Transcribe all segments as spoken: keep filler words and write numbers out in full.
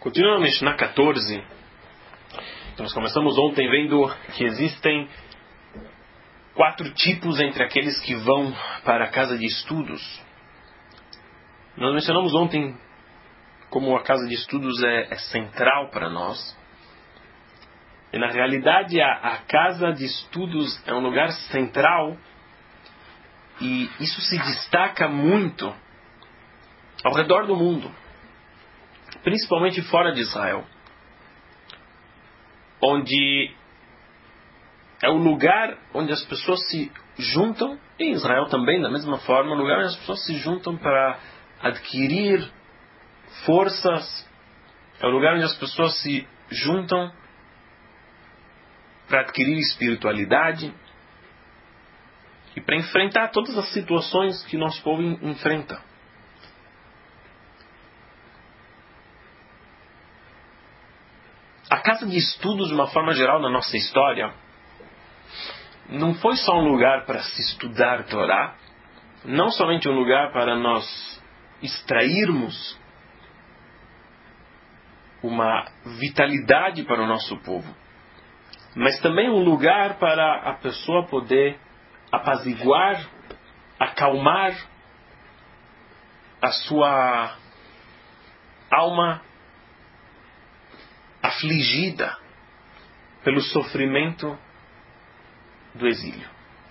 Continuando na Mishnah quatorze, nós começamos ontem vendo que existem quatro tipos entre aqueles que vão para a casa de estudos. Nós mencionamos ontem como a casa de estudos é, é central para nós. E na realidade a, a casa de estudos é um lugar central e isso se destaca muito ao redor do mundo, principalmente fora de Israel, onde é o lugar onde as pessoas se juntam, e em Israel também da mesma forma, o lugar onde as pessoas se juntam para adquirir forças, é o lugar onde as pessoas se juntam para adquirir espiritualidade e para enfrentar todas as situações que nosso povo enfrenta. A casa de estudos, de uma forma geral, na nossa história, não foi só um lugar para se estudar Torá, não somente um lugar para nós extrairmos uma vitalidade para o nosso povo, mas também um lugar para a pessoa poder apaziguar, acalmar a sua alma afligida pelo sofrimento do exílio.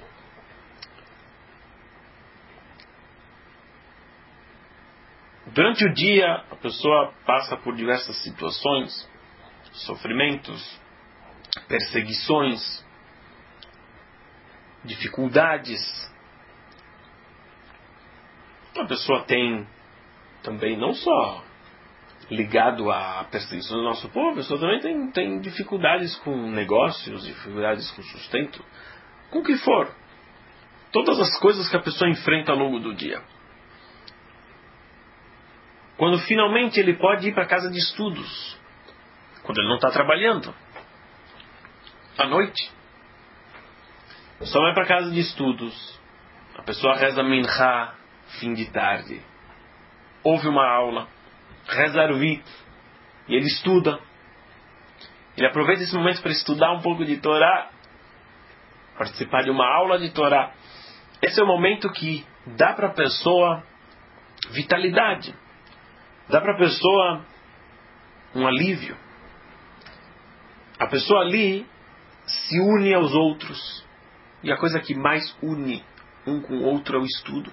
Durante o dia, a pessoa passa por diversas situações, sofrimentos, perseguições, dificuldades. A pessoa tem também não só ligado à perseguição do nosso povo, a pessoa também tem, tem dificuldades com negócios, dificuldades com sustento, com o que for. Todas as coisas que a pessoa enfrenta ao longo do dia. Quando finalmente ele pode ir para a casa de estudos, quando ele não está trabalhando, à noite, só vai para a casa de estudos, a pessoa reza minchá, fim de tarde, ouve uma aula, reza arvit, e ele estuda. Ele aproveita esse momento para estudar um pouco de Torá, participar de uma aula de Torá. Esse é o momento que dá para a pessoa vitalidade, dá para a pessoa um alívio. A pessoa ali se une aos outros, e a coisa que mais une um com o outro é o estudo.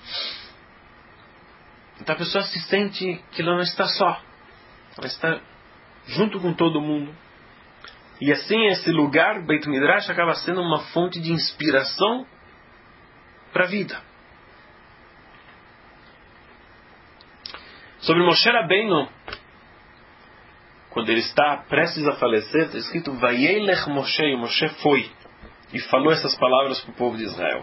Então a pessoa se sente que ela não está só, ela está junto com todo mundo. E assim esse lugar, Beit Midrash, acaba sendo uma fonte de inspiração para a vida. Sobre Moshe Rabbeinu, quando ele está prestes a falecer, está escrito Vayelech Moshe, e Moshe foi e falou essas palavras para o povo de Israel.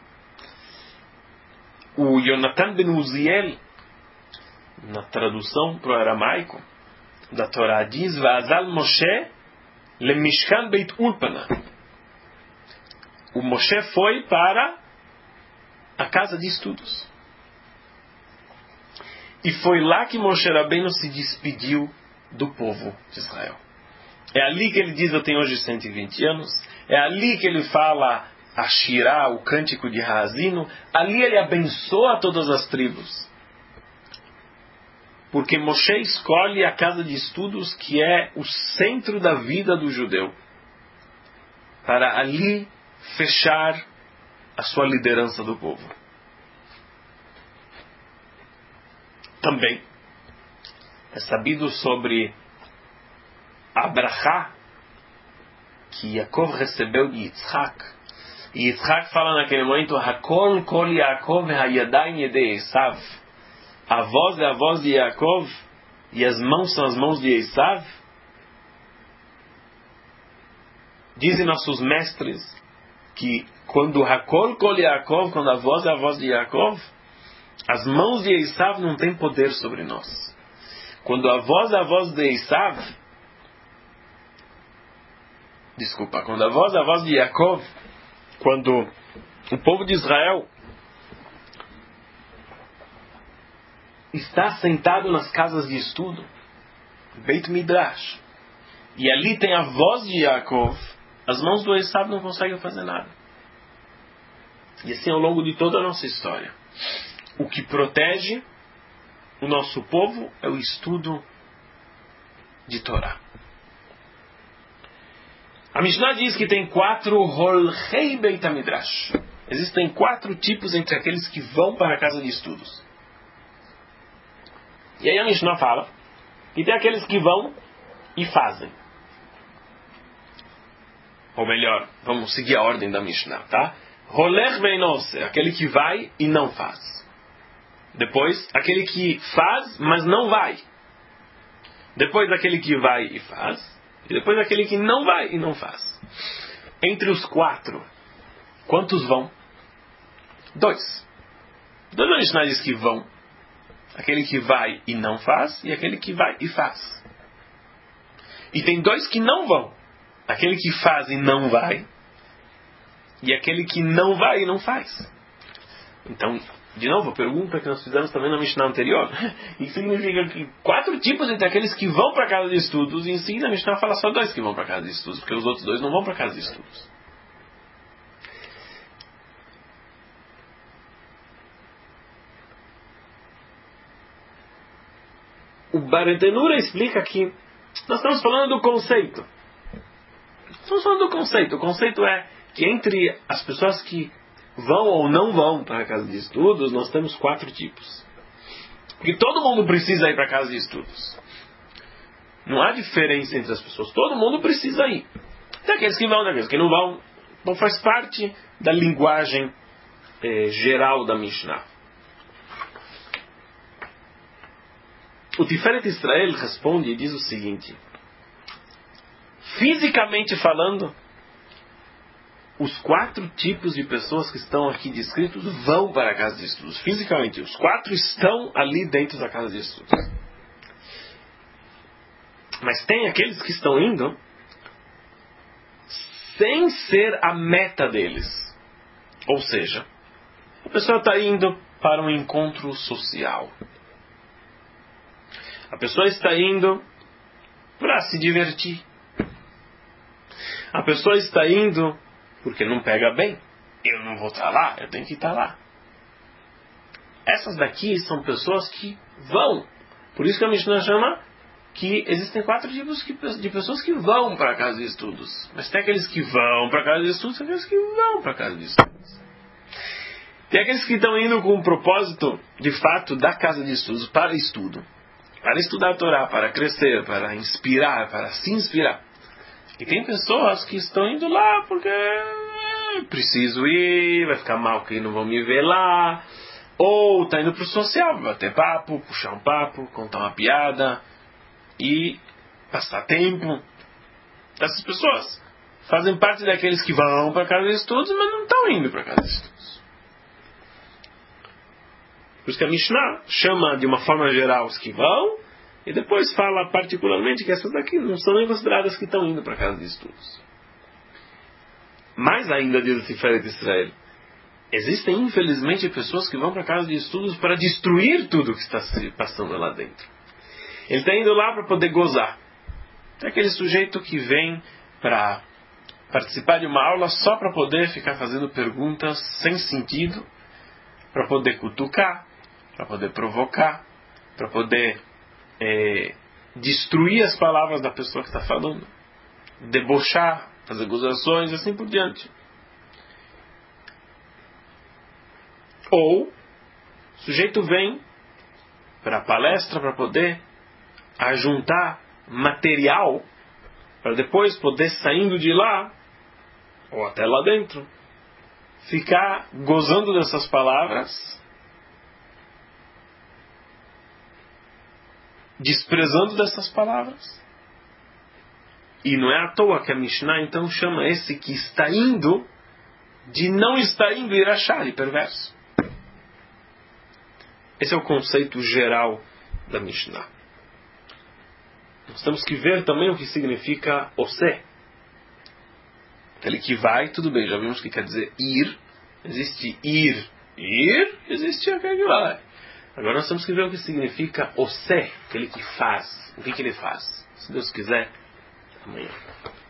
O Yonatan ben Uziel, na tradução para o aramaico da Torá, diz Vazal Moshe le Mishkan Beit Ulpana. O Moshe foi para a casa de estudos. E foi lá que Moshe Rabbeinu se despediu do povo de Israel. É ali que ele diz, eu tenho hoje cento e vinte anos. É ali que ele fala a Shirá, o cântico de Haazino. Ali ele abençoa todas as tribos. Porque Moshe escolhe a casa de estudos, que é o centro da vida do judeu, para ali fechar a sua liderança do povo. Também é sabido sobre a brachá que Yaakov recebeu de Yitzhak. E Yitzhak fala naquele momento, Hakol kol Yaakov hayadayim yedei Esav. A voz é a voz de Yaakov e as mãos são as mãos de Esav. Dizem nossos mestres que quando Hakol kol Yaakov, quando a voz é a voz de Yaakov, as mãos de Esav não têm poder sobre nós. Quando a voz é a voz de Esav, desculpa, quando a voz é a voz de Yaakov, quando o povo de Israel está sentado nas casas de estudo, Beit Midrash, e ali tem a voz de Yaakov, as mãos do Esav não conseguem fazer nada. E assim ao longo de toda a nossa história. O que protege o nosso povo é o estudo de Torá. A Mishnah diz que tem quatro Holchei Beit HaMidrash. Existem quatro tipos entre aqueles que vão para a casa de estudos. E aí a Mishnah fala que tem aqueles que vão e fazem. Ou melhor, vamos seguir a ordem da Mishnah, tá? Holech Beinose, aquele que vai e não faz. Depois, aquele que faz, mas não vai. Depois, aquele que vai e faz. E depois, aquele que não vai e não faz. Entre os quatro, quantos vão? Dois. Dois a Mishnah diz que vão. Aquele que vai e não faz, e aquele que vai e faz. E tem dois que não vão. Aquele que faz e não vai, e aquele que não vai e não faz. Então, de novo, a pergunta que nós fizemos também na Mishnah anterior. Isso significa que quatro tipos entre aqueles que vão para a casa de estudos, e em seguida a Mishnah fala só dois que vão para a casa de estudos, porque os outros dois não vão para a casa de estudos. O Barentenura explica que nós estamos falando do conceito. Estamos falando do conceito. O conceito é que entre as pessoas que vão ou não vão para a casa de estudos, nós temos quatro tipos. Porque todo mundo precisa ir para a casa de estudos. Não há diferença entre as pessoas. Todo mundo precisa ir. Tem aqueles que vão, tem aqueles que não vão. Então faz parte da linguagem eh, geral da Mishnah. O Tiferet Israel responde e diz o seguinte: fisicamente falando, os quatro tipos de pessoas que estão aqui descritos vão para a casa de estudos. Fisicamente, os quatro estão ali dentro da casa de estudos. Mas tem aqueles que estão indo sem ser a meta deles. Ou seja, a pessoa está indo para um encontro social. A pessoa está indo para se divertir. A pessoa está indo porque não pega bem. Eu não vou estar lá, eu tenho que estar lá. Essas daqui são pessoas que vão. Por isso que a Mishnah chama que existem quatro tipos de pessoas que vão para a casa de estudos. Mas tem aqueles que vão para a casa de estudos, tem aqueles que vão para a casa de estudos. Tem aqueles que estão indo com o propósito, de fato, da casa de estudos para estudo. Para estudar a Torá, para crescer, para inspirar, para se inspirar. E tem pessoas que estão indo lá porque preciso ir, vai ficar mal que não vão me ver lá. Ou está indo para o social, bater papo, puxar um papo, contar uma piada e passar tempo. Essas pessoas fazem parte daqueles que vão para a casa de estudos, mas não estão indo para a casa de estudos. Por isso que a Mishnah chama de uma forma geral os que vão, e depois fala particularmente que essas daqui não são nem consideradas que estão indo para a casa de estudos. Mais ainda, diz o Tiferet Israel, existem infelizmente pessoas que vão para a casa de estudos para destruir tudo que está se passando lá dentro. Ele está indo lá para poder gozar. É aquele sujeito que vem para participar de uma aula só para poder ficar fazendo perguntas sem sentido, para poder cutucar, para poder provocar, para poder é, destruir as palavras da pessoa que está falando, debochar, fazer gozações e assim por diante. Ou o sujeito vem para a palestra para poder ajuntar material para depois poder, saindo de lá ou até lá dentro, ficar gozando dessas palavras, desprezando dessas palavras. E não é à toa que a Mishnah então chama esse que está indo de não estar indo ir achar e perverso. Esse é o conceito geral da Mishnah. Nós temos que ver também o que significa osé. Aquele que vai, tudo bem, já vimos o que quer dizer ir. Existe ir, ir, existe aquele que vai. Agora nós temos que ver o que significa o sé, aquele que faz. O que, que ele faz? Se Deus quiser, amanhã.